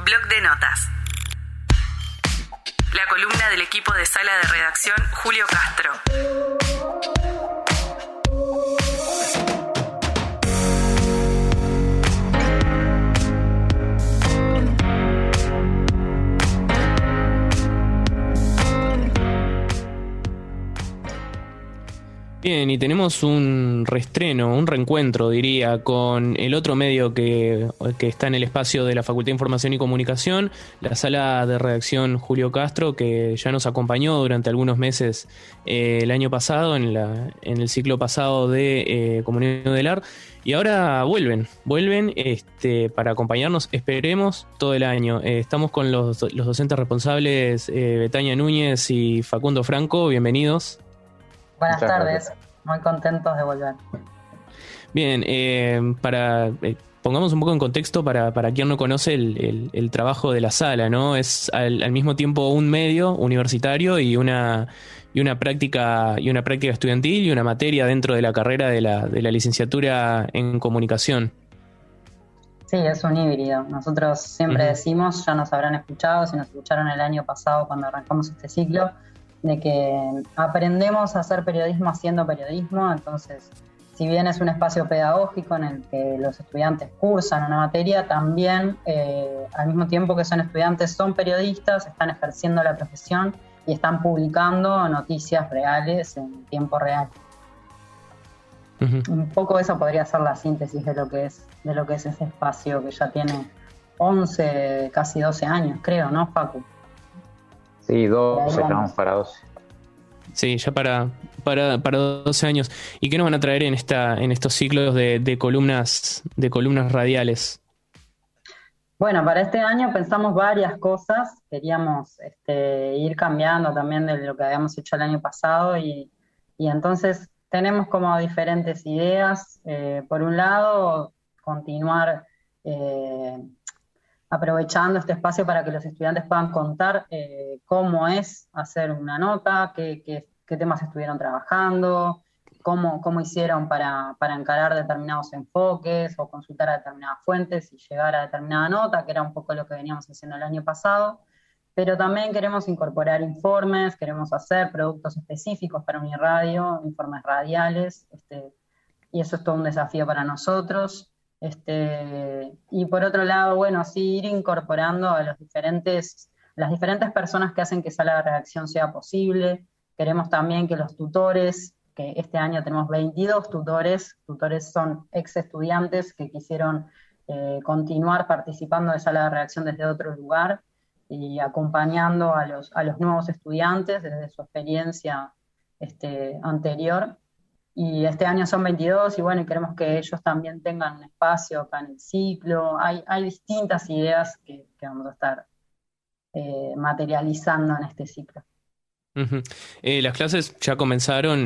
Bloc de notas. La columna del equipo de sala de redacción Julio Castro. Bien, y tenemos un reestreno, un reencuentro, diría, con el otro medio que está en el espacio de la Facultad de Información y Comunicación, la sala de redacción Julio Castro, que ya nos acompañó durante algunos meses el año pasado, en el ciclo pasado de Comunidad Nodelar, y ahora vuelven para acompañarnos, esperemos, todo el año. Estamos con los docentes responsables, Betania Núñez y Facundo Franco, bienvenidos. Buenas tardes, muy contentos de volver. Bien, pongamos un poco en contexto para quien no conoce el trabajo de la sala, ¿no? Es al mismo tiempo un medio universitario y una práctica estudiantil y una materia dentro de la carrera de la licenciatura en comunicación. Sí, es un híbrido. Nosotros siempre decimos, ya nos habrán escuchado, si nos escucharon el año pasado cuando arrancamos este ciclo, de que aprendemos a hacer periodismo haciendo periodismo. Entonces, si bien es un espacio pedagógico en el que los estudiantes cursan una materia, también al mismo tiempo que son estudiantes son periodistas, están ejerciendo la profesión y están publicando noticias reales en tiempo real. Un poco eso podría ser la síntesis de lo que es ese espacio que ya tiene 11, casi 12 años, creo, ¿no, Facu? Sí, 12, vamos para 12. Sí, ya para 12 años. ¿Y qué nos van a traer en estos ciclos de columnas radiales? Bueno, para este año pensamos varias cosas. Queríamos ir cambiando también de lo que habíamos hecho el año pasado y entonces tenemos como diferentes ideas. Por un lado, continuar aprovechando este espacio para que los estudiantes puedan contar cómo es hacer una nota, qué temas estuvieron trabajando, cómo hicieron para encarar determinados enfoques o consultar a determinadas fuentes y llegar a determinada nota, que era un poco lo que veníamos haciendo el año pasado. Pero también queremos incorporar informes, queremos hacer productos específicos para Uniradio, informes radiales, y eso es todo un desafío para nosotros. Y por otro lado, bueno, sí ir incorporando a las diferentes personas que hacen que Sala de Redacción sea posible. Queremos también que los tutores, que este año tenemos 22 tutores son ex estudiantes que quisieron continuar participando de Sala de Redacción desde otro lugar y acompañando a los nuevos estudiantes desde su experiencia anterior. Y este año son 22 y bueno, y queremos que ellos también tengan un espacio acá en el ciclo. Hay distintas ideas que vamos a estar materializando en este ciclo. Las clases ya comenzaron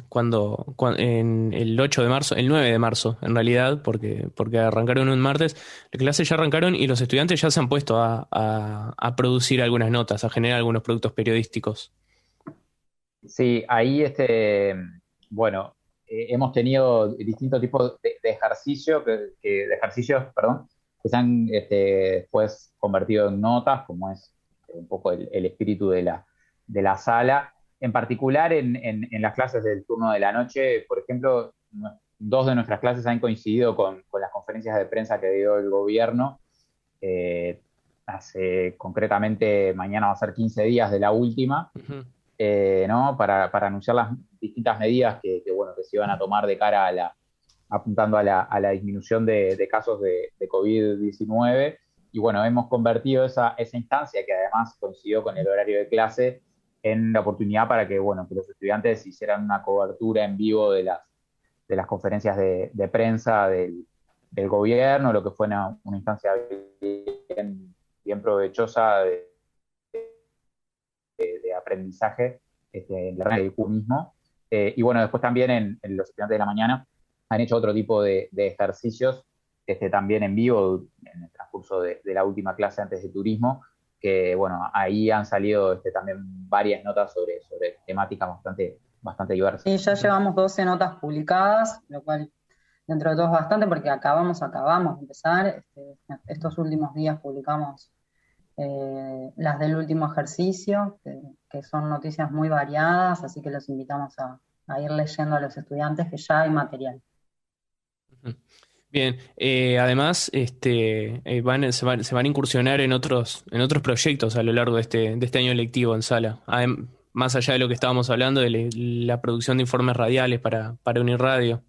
en el 8 de marzo, el 9 de marzo en realidad, porque arrancaron un martes. Las clases ya arrancaron y los estudiantes ya se han puesto a producir algunas notas, a generar algunos productos periodísticos. Sí, ahí bueno, hemos tenido distintos tipos de ejercicios, que se han después convertido en notas, como es un poco el espíritu de la sala. En particular, en las clases del turno de la noche, por ejemplo, 2 de nuestras clases han coincidido con las conferencias de prensa que dio el gobierno. Concretamente, mañana va a ser 15 días de la última. ¿No? Para anunciar las distintas medidas que se iban a tomar de cara apuntando a la disminución de casos de COVID-19. Y bueno, hemos convertido esa instancia, que además coincidió con el horario de clase, en la oportunidad para que los estudiantes hicieran una cobertura en vivo de las conferencias de prensa del gobierno, lo que fue una instancia bien provechosa de aprendizaje en la del mismo. Y bueno, después también en los estudiantes de la mañana han hecho otro tipo de ejercicios también en vivo en el transcurso de la última clase antes de turismo, que bueno, ahí han salido también varias notas sobre temáticas bastante diversas. Sí, ya llevamos 12 notas publicadas, lo cual dentro de todo es bastante porque acabamos de empezar. Estos últimos días publicamos las del último ejercicio, que son noticias muy variadas, así que los invitamos a ir leyendo a los estudiantes, que ya hay material. Bien, además se van a incursionar en otros proyectos a lo largo de este año lectivo en Sala. Más allá de lo que estábamos hablando de la producción de informes radiales para Unirradio.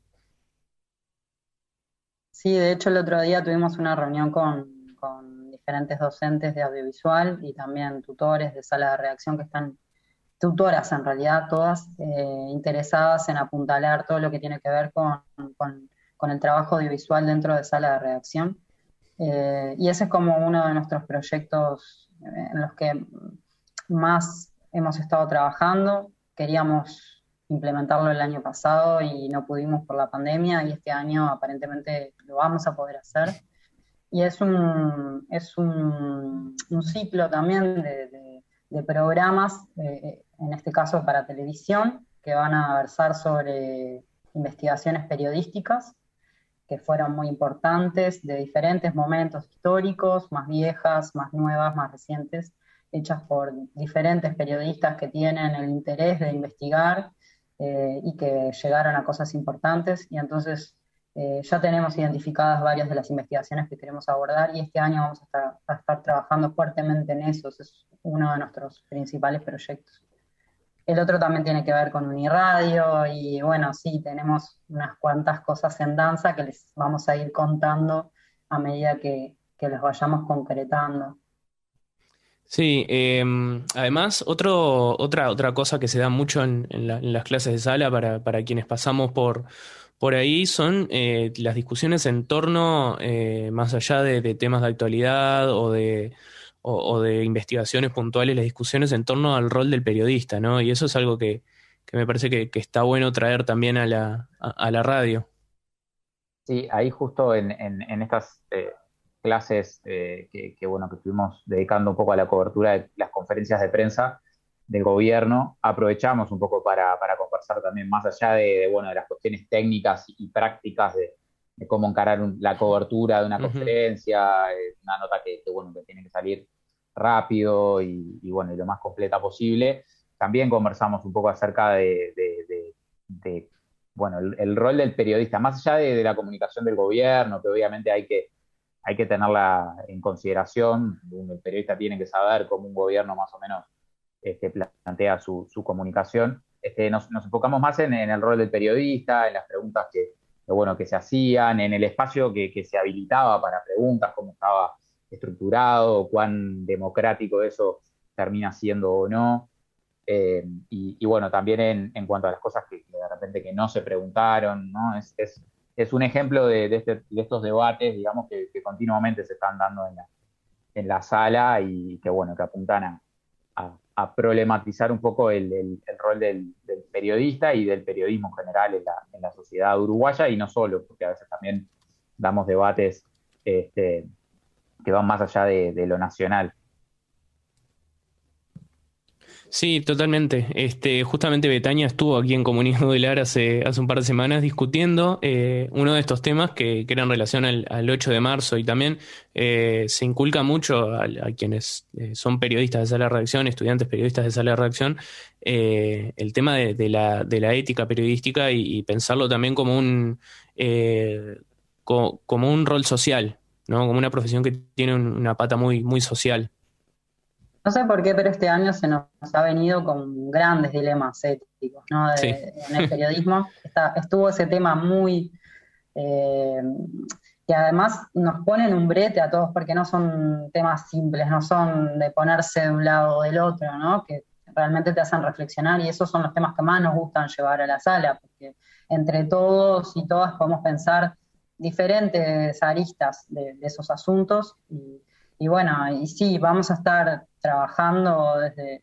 Sí, de hecho el otro día tuvimos una reunión con diferentes docentes de audiovisual y también tutores de sala de redacción que están, tutoras en realidad, todas interesadas en apuntalar todo lo que tiene que ver con el trabajo audiovisual dentro de sala de redacción. Y ese es como uno de nuestros proyectos en los que más hemos estado trabajando. Queríamos implementarlo el año pasado y no pudimos por la pandemia, y este año aparentemente lo vamos a poder hacer. Y es un ciclo también de programas, en este caso para televisión, que van a versar sobre investigaciones periodísticas, que fueron muy importantes, de diferentes momentos históricos, más viejas, más nuevas, más recientes, hechas por diferentes periodistas que tienen el interés de investigar y que llegaron a cosas importantes. Y entonces ya tenemos identificadas varias de las investigaciones que queremos abordar, y este año vamos a estar trabajando fuertemente en eso. Es uno de nuestros principales proyectos. El otro también tiene que ver con Unirradio, y bueno, sí, tenemos unas cuantas cosas en danza que les vamos a ir contando a medida que los vayamos concretando. Sí, además otra cosa que se da mucho en las clases de sala para quienes pasamos por ahí son las discusiones en torno, más allá de temas de actualidad o de investigaciones puntuales, las discusiones en torno al rol del periodista, ¿no? Y eso es algo que me parece que está bueno traer también a la radio. Sí, ahí justo en estas clases bueno, que estuvimos dedicando un poco a la cobertura de las conferencias de prensa del gobierno, aprovechamos un poco para conversar también más allá bueno, de las cuestiones técnicas y prácticas de cómo encarar la cobertura de una conferencia, una nota bueno, que tiene que salir rápido bueno, y lo más completa posible. También conversamos un poco acerca de bueno, el rol del periodista, más allá de la comunicación del gobierno, que obviamente hay que tenerla en consideración. El periodista tiene que saber cómo un gobierno más o menos plantea su comunicación. Nos enfocamos más en el rol del periodista, en las preguntas bueno, que se hacían, en el espacio que se habilitaba para preguntas, cómo estaba estructurado, cuán democrático eso termina siendo o no. Y bueno, también en cuanto a las cosas que de repente que no se preguntaron, ¿no? Es un ejemplo de estos debates, digamos, que continuamente se están dando en la sala, y que bueno, que apuntan a problematizar un poco el rol del periodista y del periodismo en general en la sociedad uruguaya, y no solo, porque a veces también damos debates que van más allá de lo nacional. Sí, totalmente. Justamente Betania estuvo aquí en Comunidad Modular hace un par de semanas discutiendo uno de estos temas que era en relación al 8 de marzo, y también se inculca mucho a quienes son periodistas de sala de redacción, estudiantes periodistas de sala de redacción, el tema de la ética periodística, y pensarlo también como como un rol social, ¿no? Como una profesión que tiene una pata muy, muy social. No sé por qué, pero este año se nos ha venido con grandes dilemas éticos, ¿no? Sí. En el periodismo estuvo ese tema muy... que además nos pone en un brete a todos, porque no son temas simples, no son de ponerse de un lado o del otro, ¿no? Que realmente te hacen reflexionar, y esos son los temas que más nos gustan llevar a la sala, porque entre todos y todas podemos pensar diferentes aristas de esos asuntos. Y bueno, y sí, vamos a estar trabajando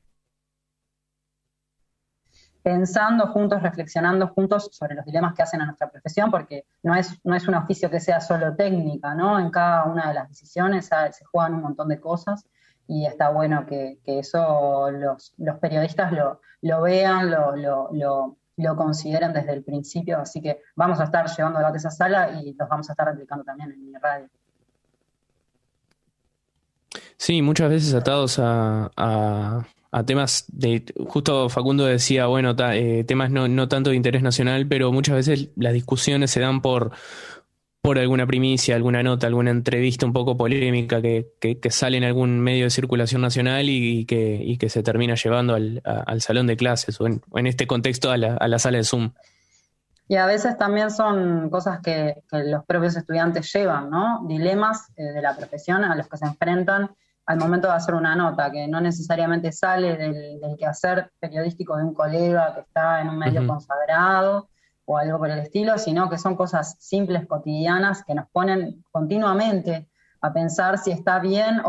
pensando juntos, reflexionando juntos sobre los dilemas que hacen a nuestra profesión, porque no es un oficio que sea solo técnica, ¿no? En cada una de las decisiones se juegan un montón de cosas, y está bueno que eso los periodistas lo vean, lo consideren desde el principio. Así que vamos a estar llevando a esa sala, y los vamos a estar replicando también en mi radio. Sí, muchas veces atados a temas de, justo Facundo decía, bueno, temas no tanto de interés nacional, pero muchas veces las discusiones se dan por alguna primicia, alguna nota, alguna entrevista un poco polémica que sale en algún medio de circulación nacional y que se termina llevando al salón de clases o en este contexto a la sala de Zoom. Y a veces también son cosas que los propios estudiantes llevan, ¿no? Dilemas de la profesión a los que se enfrentan al momento de hacer una nota, que no necesariamente sale del quehacer periodístico de un colega que está en un medio consagrado o algo por el estilo, sino que son cosas simples, cotidianas, que nos ponen continuamente a pensar si está bien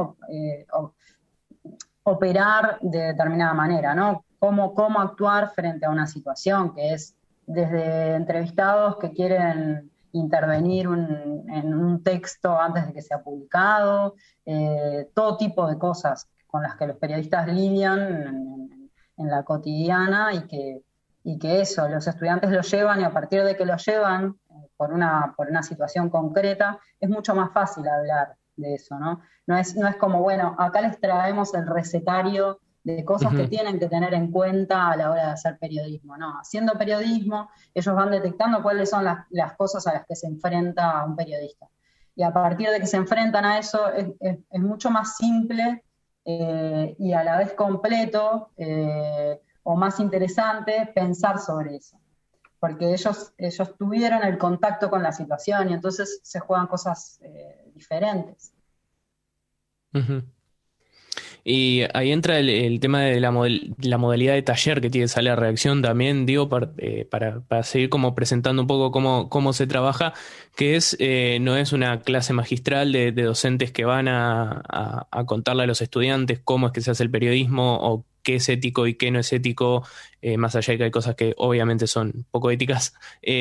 operar de determinada manera, ¿no? Cómo actuar frente a una situación que es desde entrevistados que quieren intervenir en un texto antes de que sea publicado, todo tipo de cosas con las que los periodistas lidian en la cotidiana y que eso, los estudiantes lo llevan y a partir de que lo llevan por una situación concreta, es mucho más fácil hablar de eso, ¿no? No es como, bueno, acá les traemos el recetario de cosas que tienen que tener en cuenta a la hora de hacer periodismo, ¿no? Haciendo periodismo, ellos van detectando cuáles son las cosas a las que se enfrenta un periodista. Y a partir de que se enfrentan a eso, es mucho más simple y a la vez completo o más interesante pensar sobre eso. Porque ellos tuvieron el contacto con la situación y entonces se juegan cosas diferentes. Uh-huh. Y ahí entra el tema de la modalidad de taller que tiene Sala de Redacción también, digo, para seguir como presentando un poco cómo se trabaja, que no es una clase magistral de docentes que van a contarle a los estudiantes cómo es que se hace el periodismo o qué es ético y qué no es ético, más allá de que hay cosas que obviamente son poco éticas.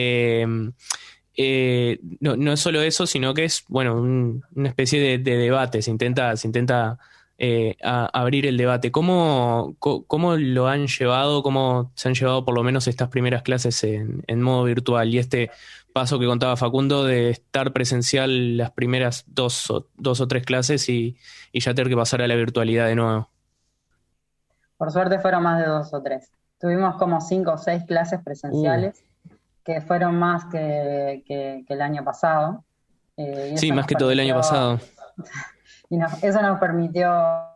No es solo eso, sino que es, bueno, una especie de debate, se intenta a abrir el debate. ¿Cómo lo han llevado, cómo se han llevado por lo menos estas primeras clases en modo virtual y este paso que contaba Facundo de estar presencial las primeras dos o tres clases y ya tener que pasar a la virtualidad de nuevo? Por suerte fueron más de 2 o 3. Tuvimos como 5 o 6 clases presenciales, que fueron más que el año pasado. Y sí, más que todo el año pasado. Y eso nos permitió,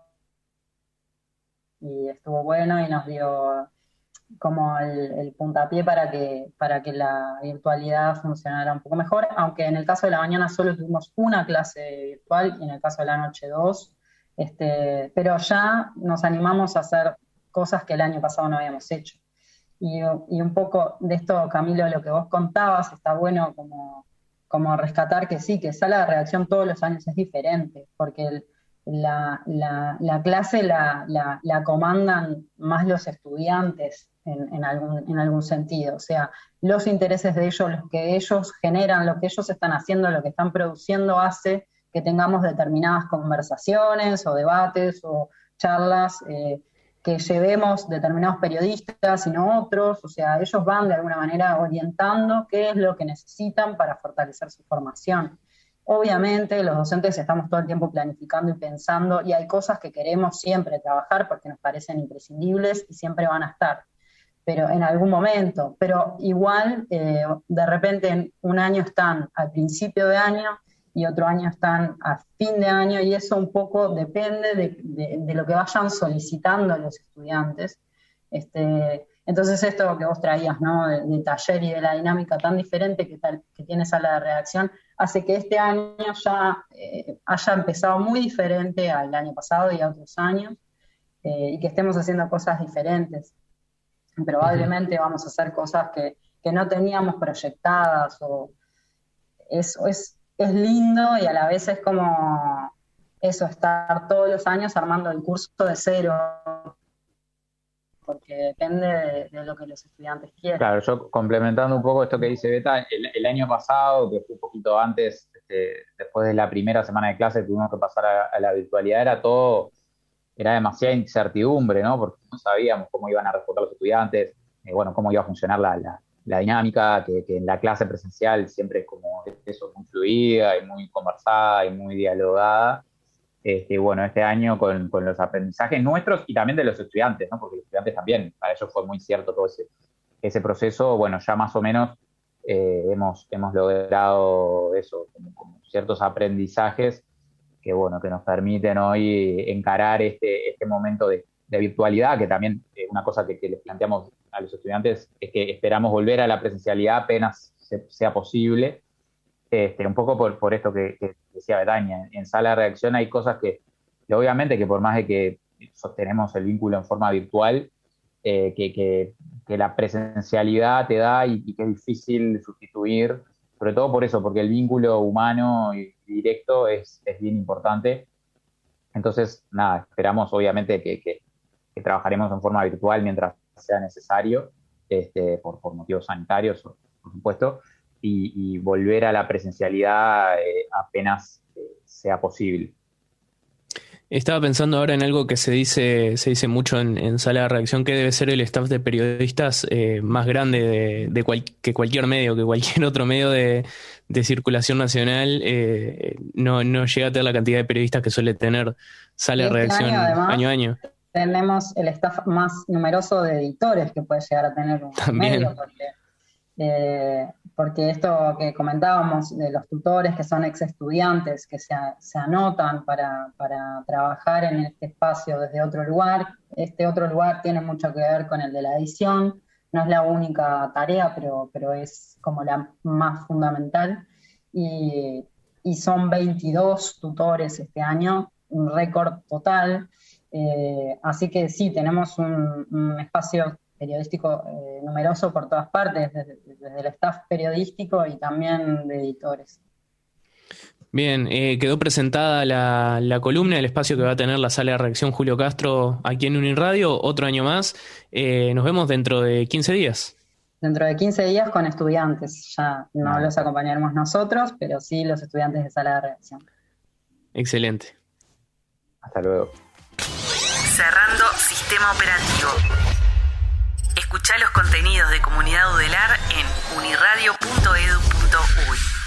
y estuvo bueno, y nos dio como el puntapié para que la virtualidad funcionara un poco mejor, aunque en el caso de la mañana solo tuvimos una clase virtual y en el caso de la noche 2, pero ya nos animamos a hacer cosas que el año pasado no habíamos hecho. Y un poco de esto, Camilo, lo que vos contabas, está bueno como rescatar que sí, que Sala de Redacción todos los años es diferente, porque la clase la comandan más los estudiantes en algún sentido. O sea, los intereses de ellos, los que ellos generan, lo que ellos están haciendo, lo que están produciendo hace que tengamos determinadas conversaciones o debates o charlas que llevemos determinados periodistas y no otros. O sea, ellos van de alguna manera orientando qué es lo que necesitan para fortalecer su formación. Obviamente los docentes estamos todo el tiempo planificando y pensando, y hay cosas que queremos siempre trabajar porque nos parecen imprescindibles y siempre van a estar, pero en algún momento. Pero igual, de repente un año están al principio de año y otro año están a fin de año, y eso un poco depende de lo que vayan solicitando los estudiantes. Entonces esto que vos traías, ¿no? de taller y de la dinámica tan diferente que tiene Sala de Redacción, hace que este año ya haya empezado muy diferente al año pasado y a otros años, y que estemos haciendo cosas diferentes. Probablemente vamos a hacer cosas que no teníamos proyectadas, o eso es lindo, y a la vez es como eso, estar todos los años armando el curso de cero, porque depende de lo que los estudiantes quieran. Claro, yo complementando un poco esto que dice Beta, el año pasado, que fue un poquito antes, después de la primera semana de clase, tuvimos que pasar a la virtualidad, era demasiada incertidumbre, ¿no? Porque no sabíamos cómo iban a responder los estudiantes, bueno, cómo iba a funcionar la dinámica, que en la clase presencial siempre es como eso, muy fluida y muy conversada y muy dialogada. bueno, este año con los aprendizajes nuestros y también de los estudiantes, ¿no? Porque los estudiantes también, para ellos fue muy cierto todo ese proceso. Bueno, ya más o menos hemos logrado eso, como ciertos aprendizajes que, bueno, que nos permiten hoy encarar este momento de virtualidad, que también una cosa que les planteamos a los estudiantes es que esperamos volver a la presencialidad apenas sea posible. Un poco por esto que decía Betania, en sala de redacción hay cosas que obviamente que por más de que sostenemos el vínculo en forma virtual, que la presencialidad te da y que es difícil sustituir, sobre todo por eso, porque el vínculo humano y directo es bien importante. Entonces, nada, esperamos obviamente que trabajaremos en forma virtual mientras sea necesario, por motivos sanitarios, por supuesto, y volver a la presencialidad apenas sea posible. Estaba pensando ahora en algo que se dice mucho en sala de redacción, que debe ser el staff de periodistas más grande que cualquier medio, que cualquier otro medio de circulación nacional. No llega a tener la cantidad de periodistas que suele tener sala de redacción año a año. Tenemos el staff más numeroso de editores que puede llegar a tener un medio, porque esto que comentábamos de los tutores que son ex estudiantes que se anotan para trabajar en este espacio desde otro lugar, este otro lugar tiene mucho que ver con el de la edición, no es la única tarea, pero es como la más fundamental, y son 22 tutores este año, un récord total. Así que sí, tenemos un espacio periodístico numeroso por todas partes, desde el staff periodístico y también de editores. Bien, quedó presentada la columna, el espacio que va a tener la sala de redacción Julio Castro aquí en Uniradio, otro año más. Nos vemos dentro de 15 días. Dentro de 15 días con estudiantes, ya no los acompañaremos nosotros, pero sí los estudiantes de sala de redacción. Excelente. Hasta luego. Cerrando sistema operativo. Escuchá los contenidos de Comunidad Udelar en uniradio.edu.uy.